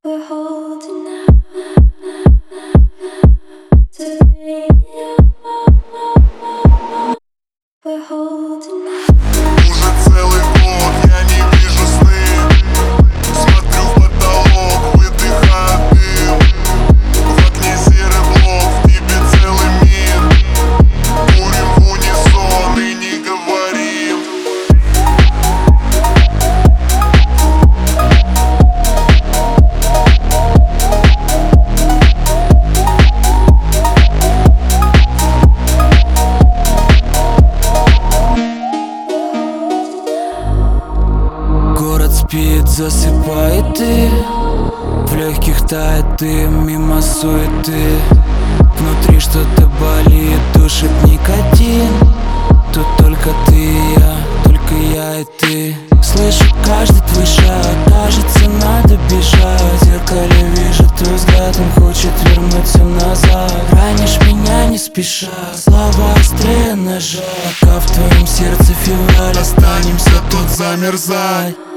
We're holding out to be We're holding out. Уже целый год я не вижу сны. Смотрю в потолок, выдыхаю дым. В окне серый блок, в тебе целый мир. Курим в унисон и не говорим. Город спит, засыпает и в легких тает дым мимо суеты. Внутри что-то болит, душит никотин. Тут только ты и я, только я и ты. Слышу каждый твой шаг, кажется, надо бежать. В зеркале вижу твой взгляд, он хочет вернуться назад. Ранишь меня не спеша, слова острее ножа. Пока в твоем сердце февраль, останемся тут замерзать.